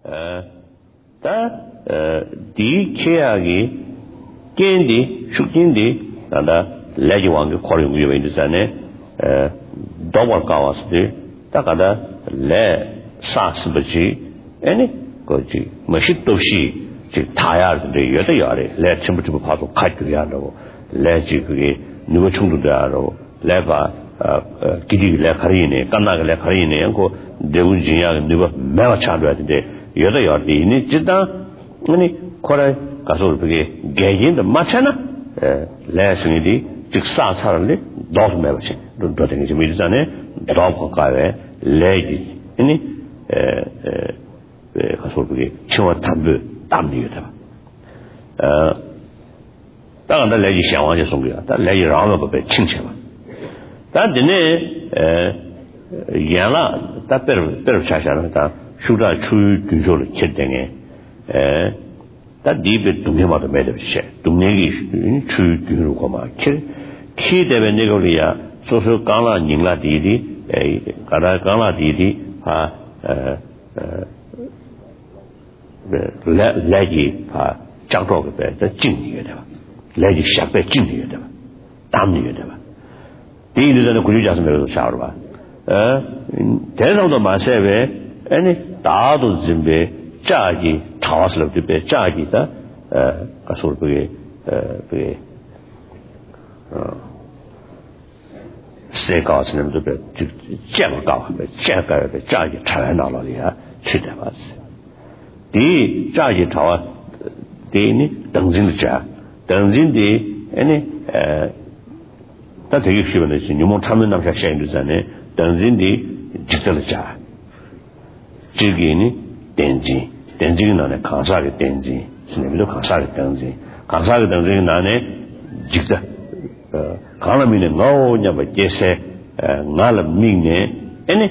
di cheagi kendi shukindi nanda leji wangi kori muyo bai dusane dawar kawas de takada le sas baji eni koji mashit toshi ji tayar de yada yare le chimbu paso kaitu yaro le ji kuge nuwa chungdu yaro le ba kidi le kharine kanna le kharine yanko deun jinya nuwa mewa chadwa de yada yare ni jida ni kore kaso kuge geyin de machana le singidi 직사 차라리 너무 매워지 도대체 좀 이전에 너무 가까워 레지 아니 가서 그게 치와 담부 담리다当然레지想就送给他레지让我被亲切嘛但是呢原来他别查下来他收到出军说了确定但你别东西嘛都没得些东西出军如果嘛其khi de ne go liya so so kang la ning la di di ka da kang la di di ha la ji ha chang zhuo ge de jing ni de ba la ji xia bei jing ni de ba dam ni de ba di ni de gu ju jia shi me lo xia ru ba de zhong de ma sai bei ani da du jin bei zha ji chao shi lo de bei zha ji da ka so bu ge谁告诉你们这个就见不到见个炸鸡炒完了里啊去的吧第一炸鸡炒啊第一呢等人的家等人的呢但这个是问的是你们他们那些现在呢等人的值得了家这个呢电金呢扛啥的电金是你们都扛啥的电金扛啥的电金呢值得kāla mīne ngāo nyāpa jēsē ngāla mīne ane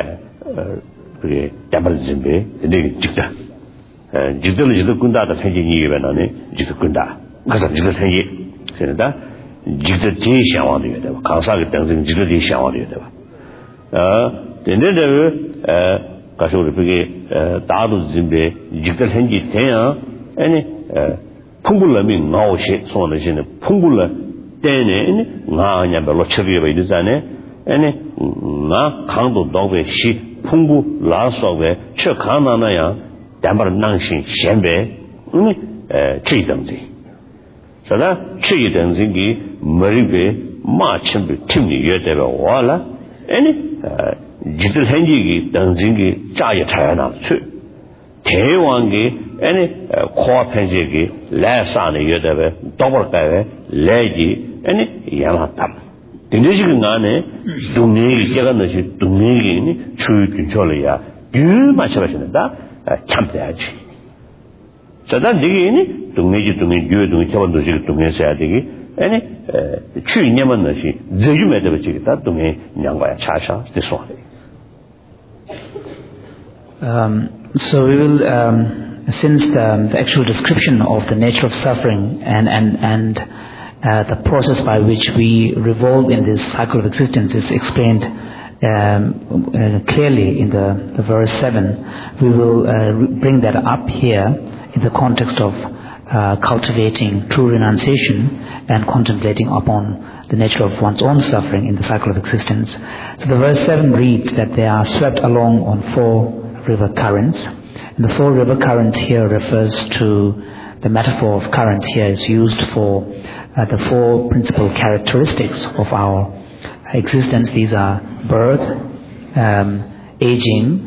dāmbara zimbē jikta jikta la jikta kundā ta thañjī nīgī bē nāne jikta kundā kāsa jikta thañjī sēne tā jikta tē shiāngwā dīgā dāba kāngsā kī tāngzīng jikta tē shiāngwā dīgā dāba tēndē dāba kāsa wā rīpī dādu zimbē jikta thañjī tēyā ane phūngu la mī ngāo shē sōng dā shēne phūngu la 때네 nga nya 별로 처리해 봐 이러잖아요. 아니 nga 강도 도배 시 풍부 라서베 저 강나나야 담바를 낭신 현배 취등지. 저다 취등지기 머리베 마침비 팀이 여대베 와라. 아니 지들 현지기 등진기 짜야 차야나 취 대왕기 아니 코앞에지기 레산의 여대베 더블가베 레지 아니 야마탐 dinheiro ngane dumni 제가 넣지 dumni 추유 줄이야 유마 쳐버신다 참돼야지 저단 되게니 dum니 유도 쳐본 도시 dum니 써야 되기 아니 추유냐만 넣지 저주면 되겠다 dum니 양과야 차샤 됐어. So we will since the actual description of the nature of suffering and the process by which we revolve in this cycle of existence is explained clearly in the verse 7. We will bring that up here in the context of cultivating true renunciation and contemplating upon the nature of one's own suffering in the cycle of existence. So the verse 7 reads that they are swept along on 4 river currents. And the 4 river currents here refers to the metaphor of currents here is used for the 4 principal characteristics of our existence. These are birth, aging,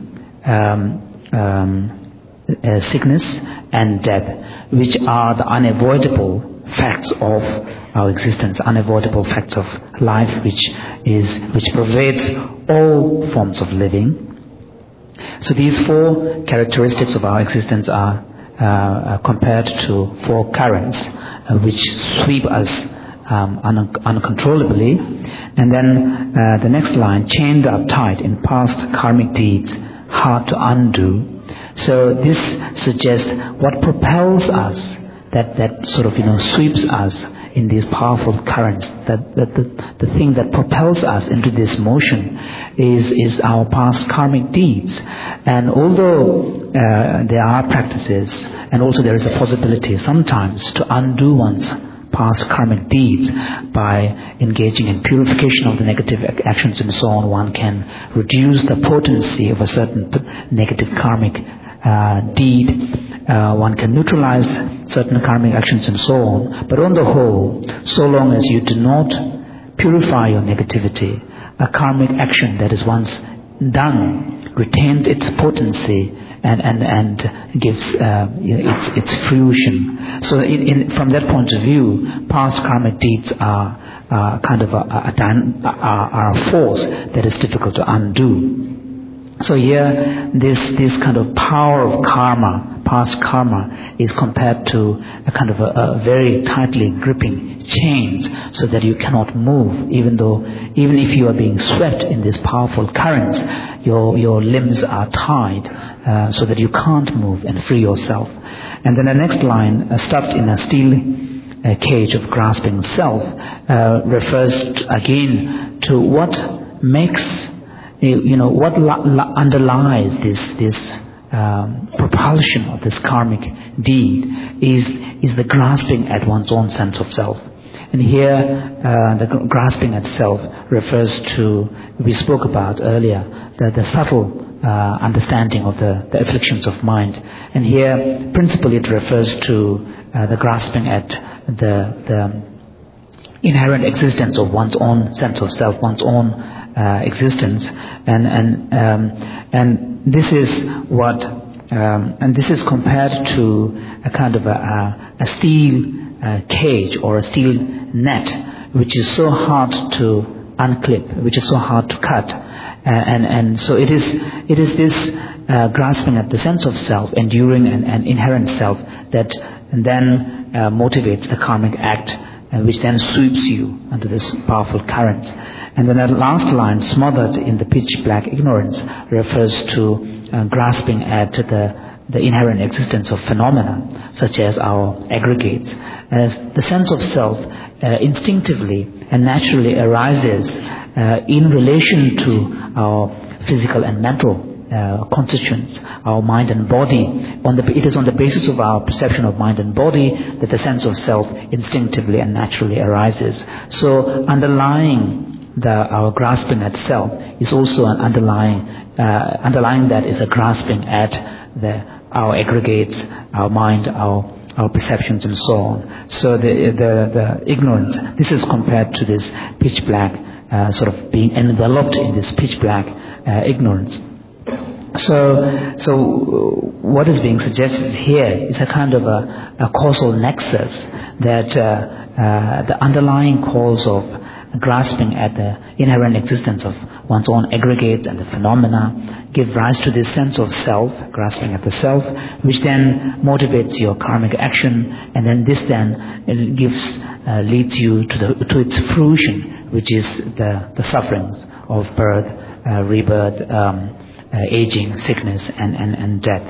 sickness and death, which are the unavoidable facts of our existence, unavoidable facts of life, which pervades all forms of living. So these 4 characteristics of our existence are compared to 4 currents which sweep us uncontrollably. And then the next line, chained up tight in past karmic deeds, hard to undo. So this suggests what propels us, that sort of sweeps us in these powerful currents. That the thing that propels us into this motion is our past karmic deeds. And although there are practices, and also there is a possibility sometimes to undo one's past karmic deeds by engaging in purification of the negative actions and so on, one can reduce the potency of a certain negative karmic deed. One can neutralize certain karmic actions and so on. But on the whole, so long as you do not purify your negativity, a karmic action that is once done retains its potency and gives its fruition. So from that point of view, past karmic deeds are kind of a force that is difficult to undo. So here, this kind of power of karma, past karma, is compared to a kind of a very tightly gripping chains, so that you cannot move, even if you are being swept in these powerful currents, your limbs are tied, so that you can't move and free yourself. And then the next line, stuffed in a steel cage of grasping self, refers again to what makes, what underlies this propulsion of this karmic deed is the grasping at one's own sense of self. And here, the grasping at self refers to, we spoke about earlier, the subtle understanding of the afflictions of mind. And here, principally, it refers to the grasping at the inherent existence of one's own sense of self, one's own existence, and this is what, and this is compared to a kind of a steel cage or a steel net, which is so hard to unclip, which is so hard to cut, and so it is this grasping at the sense of self, enduring and inherent self, that then motivates the karmic act, which then sweeps you under this powerful current. And then that last line, smothered in the pitch black ignorance, refers to grasping at the inherent existence of phenomena, such as our aggregates. As the sense of self instinctively and naturally arises in relation to our physical and mental constituents, our mind and body. It is on the basis of our perception of mind and body that the sense of self instinctively and naturally arises. So underlying our grasping at self is also an underlying that is a grasping at our aggregates, our mind, our perceptions, and so on. So the ignorance, this is compared to this pitch black, sort of being enveloped in this pitch black ignorance. So what is being suggested here is a kind of a causal nexus, that the underlying cause of grasping at the inherent existence of one's own aggregates and the phenomena give rise to this sense of self, grasping at the self, which then motivates your karmic action, and then this then leads you to its fruition, which is the sufferings of birth, rebirth, aging, sickness, and death.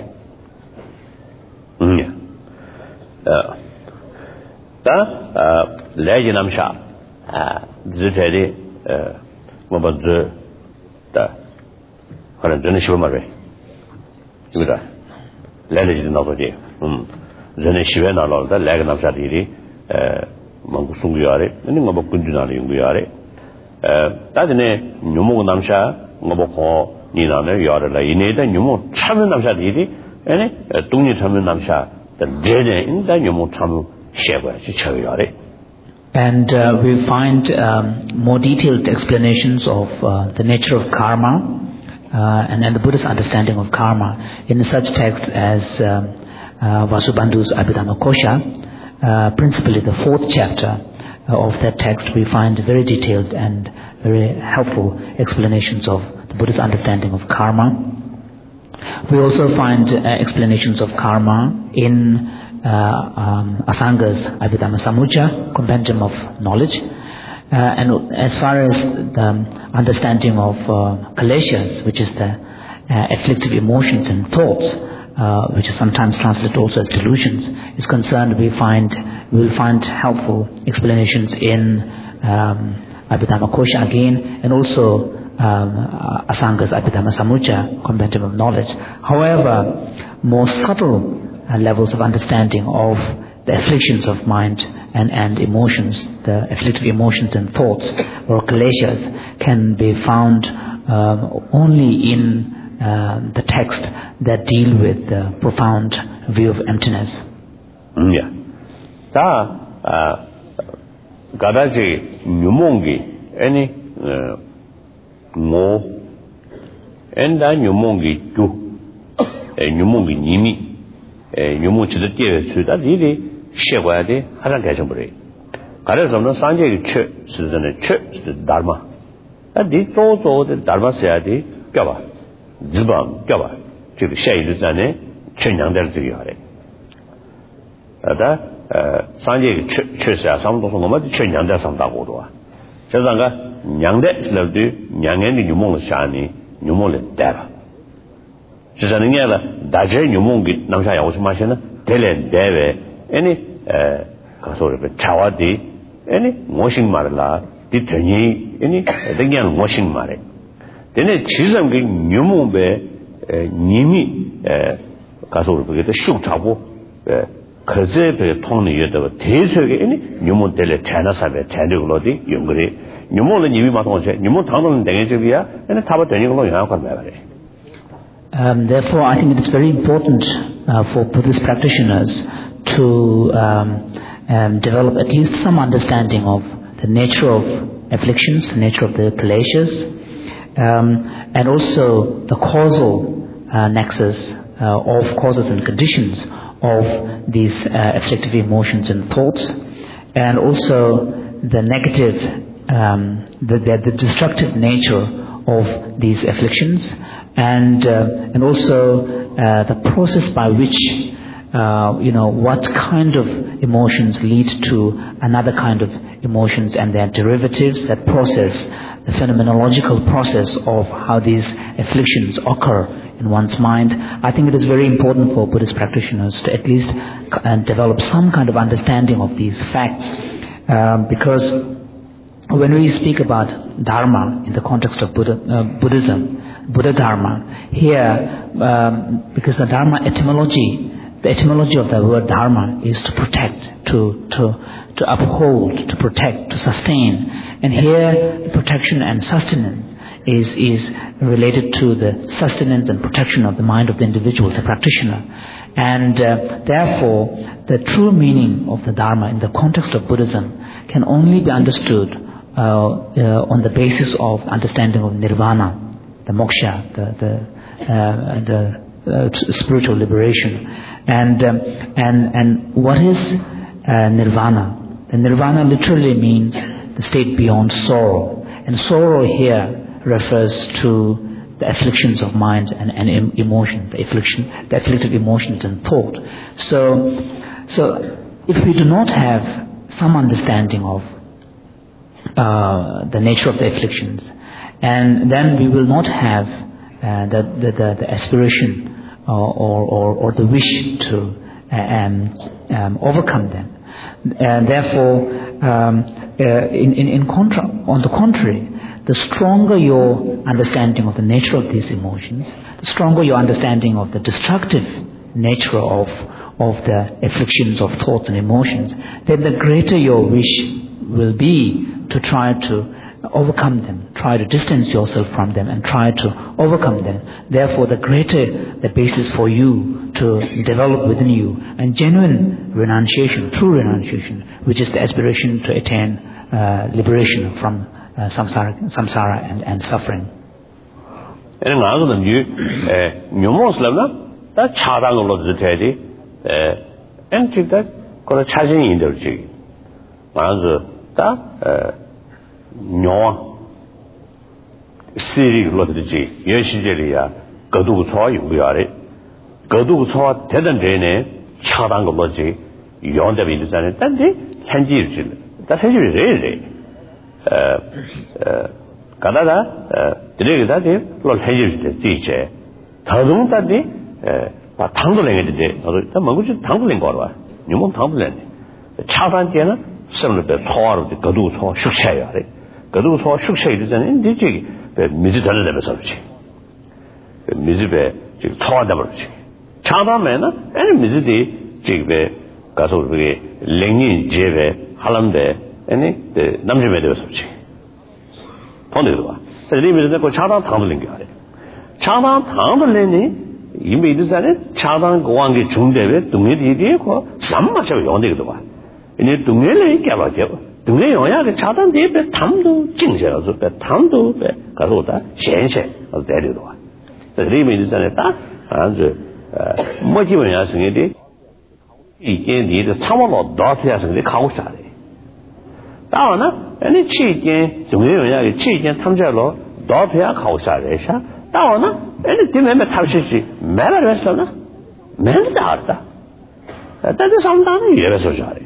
Zitari Mabadzu da Haran Shimare. You got Lanage in Nobody. Zanishivana Lord, the Lagan Shadiri, Mangusunguyare, and Mabakundunari Yare. That in a Numu Namsha, Maboko, Nina, Yara, Ineda, Numu, Chaman Namshadiri, and a Tuni Chaman Namsha, the Dene in the Numu Chamu Sheva, Chichavare. And we find more detailed explanations of the nature of karma and the Buddhist understanding of karma in such texts as Vasubandhu's Abhidhamma Kosha. Principally the 4th chapter of that text, we find very detailed and very helpful explanations of the Buddhist understanding of karma. We also find explanations of karma in Asanga's Abhidhamma Samujja, Compendium of Knowledge. And as far as the understanding of Kaleshas, which is the afflictive emotions and thoughts, which is sometimes translated also as delusions, is concerned, we find we will find helpful explanations in Abhidhamma Kosha again, and also Asanga's Abhidhamma Samujja, Compendium of Knowledge. However, more subtle levels of understanding of the afflictions of mind and emotions, the afflictive emotions and thoughts, or kleshas, can be found only in the text that deal with the profound view of emptiness. Yeah. Da gadaji nyumongi any mo enda nyumongi tu nyumongi nimi nyumonchi de tie su da li she gwa de haran ga jong bure gare som no sanje ge che su de ne che su dharma da di to to de dharma se ya de kya ba zibam kya ba ji she yi de ne chen yang de zhe ya de da sanje ge che se sam do so ma de chen yang de sam da go do a这三个娘的是了对娘人的女梦了下呢女梦了带了是这样了大家女梦给能下要什么些呢带来带来哎告诉了查瓦的哎我心嘛了的等于哎等样我心嘛嘞但是其实给女梦呗你们告诉了这个修查过可是被通的也都提出的你们得来谈那上面谈这个落地用个的你们的你们嘛同学你们谈到等于这个呀那他把等于个落样看来了 Therefore, I think it is very important for Buddhist practitioners to develop at least some understanding of the nature of afflictions, the nature of the kleshas, and also the causal nexus of causes and conditions of these afflictive emotions and thoughts, and also the negative, the destructive nature of these afflictions, and also the process by which what kind of emotions lead to another kind of emotions and their derivatives, that process, the phenomenological process of how these afflictions occur in one's mind. I think it is very important for Buddhist practitioners to at least develop some kind of understanding of these facts, because when we speak about Dharma in the context of Buddhism, Buddha Dharma, here, because the Dharma etymology, the etymology of the word Dharma is to protect, to uphold, to protect, to sustain. And here, the protection and sustenance is related to the sustenance and protection of the mind of the individual, the practitioner. And therefore, the true meaning of the Dharma in the context of Buddhism can only be understood on the basis of understanding of Nirvana, the moksha, the spiritual liberation. And what is Nirvana? The Nirvana literally means the state beyond sorrow. And sorrow here refers to the afflictions of mind and emotion, the afflictive emotions and thought. So if we do not have some understanding of the nature of the afflictions, and then we will not have the aspiration or the wish to overcome them. And therefore, on the contrary, the stronger your understanding of the nature of these emotions, the stronger your understanding of the destructive nature of the afflictions of thoughts and emotions, then the greater your wish will be to try to overcome them, try to distance yourself from them and try to overcome them. Therefore, the greater the basis for you to develop within you and genuine renunciation, true renunciation, which is the aspiration to attain liberation from samsara and suffering. 뇨 시리 로드지 예시제리야 거두 초 용거야래 거두 초 대단 전에 차단 거 뭐지 연대비 있잖아요. 근데 현지일 다 현지일이래. 가다가 드레기다데 로 현지일 지제 더동다데 바 당도 내게 돼. 너 먹으지 당도 낸 거라. 뇨몬 당도 냈네. 차단제는 semble 초하로 거두 초 숙체야 돼. 거두 초 숙체 되잖아요. 이제 미지 달래면서 그렇지. 미지배 지금 초하다 그렇지. 차단면은 아니 미지디 지금 가서 우리 랭인 제배 할람배 아니 남주배 되어서 그렇지. 본데도 봐. 그래서 이미지는 그 차단 당들린 게 아니야. 차단 당들리니 이미 이들자는 차단 고관계 중대에 동네들이 그 삼마쳐 연대기도 봐. 이제 동네를 깨봐죠. 동네 영향이 차단 대에 담도 찡져서 담도 가서다 현실 어디로 와. 그래서 이미 이들자는 딱 아주 뭐지면야 생일이 이게 니들 상황을 넣어야 생일이 가고 싶다. 다음은 아니 치게 동네 영향이 치게 탐자로 넣어야 가고 싶다. 다음은 아니 뒤에만 탑시지 매를 했었나? 매는 나왔다.但是 상당히 예배서 잘해.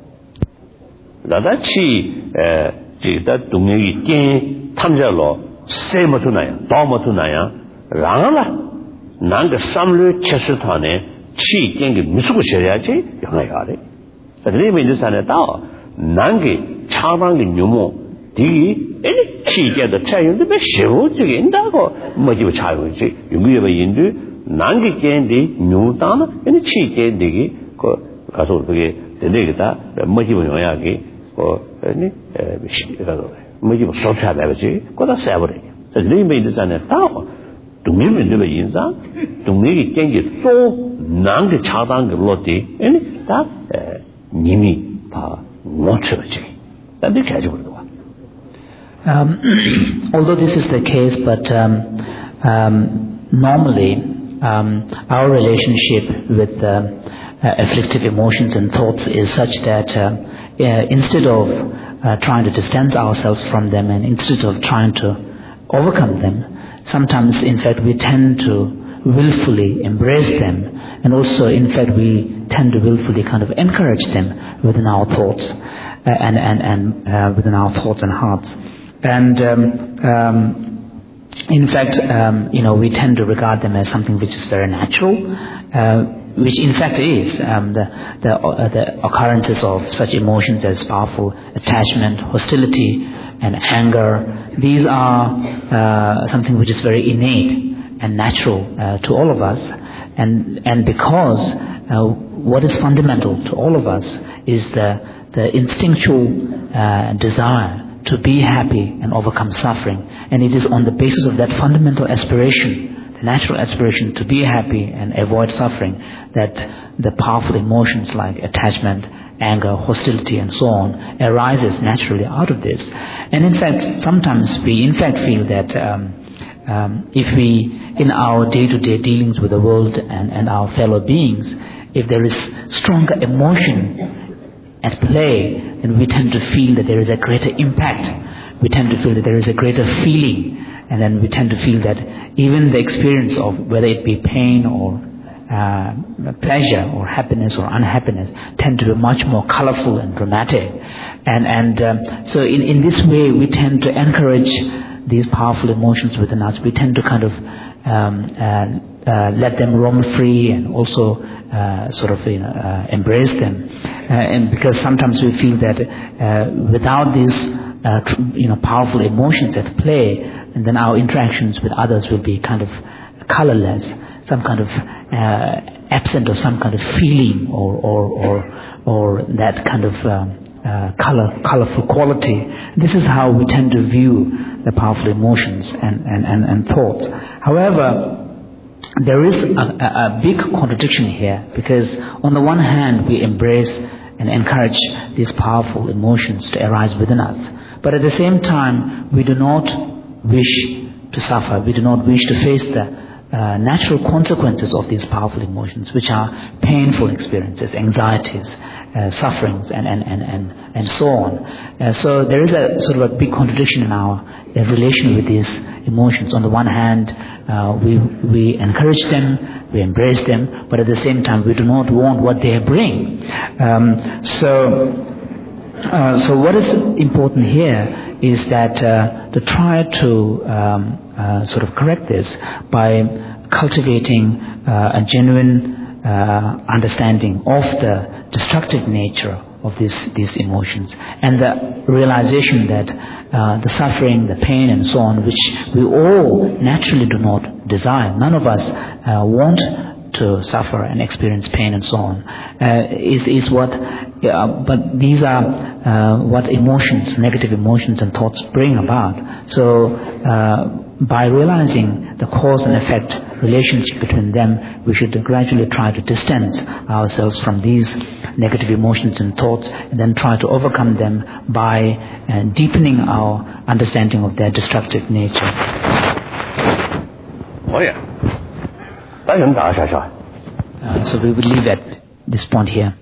나다치 지다 동네기 게 탐자로 세모투나야 도모투나야 랑라 난그 삼류 체스탄에 치경기 미수고 셔야지 영향이 그래서 이제산에 다 난게 차방의 묘모 디 애니 치게도 차용도 몇 세우지게 인다고 뭐지 차용이지 용기에 인도 난게 겐디 묘다나 애니 치게 되기 그 가서 그게 되게다 뭐지 영향이 아니 가서 뭐지 소차다지 거다 세버려 그래서 이제산에 다 동네면도 인상 동네기 겐기 또 난게 차단게 로티 애니 다 님이 다 놓쳐지 근데 가지고 although this is the case, but normally our relationship with afflictive emotions and thoughts is such that instead of trying to distance ourselves from them and instead of trying to overcome them, sometimes in fact we tend to willfully embrace them, and also in fact we tend to willfully kind of encourage them within our thoughts and within our thoughts and hearts. And in fact, we tend to regard them as something which is very natural, which in fact is the occurrences of such emotions as powerful attachment, hostility, and anger. These are something which is very innate and natural to all of us, and because what is fundamental to all of us is the instinctual desire to be happy and overcome suffering. And it is on the basis of that fundamental aspiration, the natural aspiration to be happy and avoid suffering, that the powerful emotions like attachment, anger, hostility and so on arises naturally out of this. And in fact, sometimes we in fact feel that if we, in our day-to-day dealings with the world and our fellow beings, if there is stronger emotion at play, then we tend to feel that there is a greater impact. We tend to feel that there is a greater feeling, and then we tend to feel that even the experience of whether it be pain or pleasure or happiness or unhappiness tend to be much more colorful and dramatic. So in this way we tend to encourage these powerful emotions within us. We tend to kind of let them roam free and also embrace them, and because sometimes we feel that without these powerful emotions at play, and then our interactions with others will be kind of colorless, some kind of absent of some kind of feeling or that kind of colorful quality. This is how we tend to view the powerful emotions and thoughts. However, there is a big contradiction here, because on the one hand we embrace and encourage these powerful emotions to arise within us, but at the same time we do not wish to suffer, we do not wish to face the natural consequences of these powerful emotions, which are painful experiences, anxieties, sufferings, and so on. So there is a sort of a big contradiction in our relation with these emotions. On the one hand, we encourage them, we embrace them, but at the same time we do not want what they bring. So what is important here is that to try to sort of correct this by cultivating a genuine understanding of the destructive nature of these emotions, and the realization that the suffering, the pain and so on, which we all naturally do not desire, none of us want to suffer and experience pain and so on, is what, but these are what emotions, negative emotions and thoughts bring about. So by realizing the cause and effect relationship between them, we should gradually try to distance ourselves from these negative emotions and thoughts, and then try to overcome them by deepening our understanding of their destructive nature. Oh yeah. So we will leave at this point here.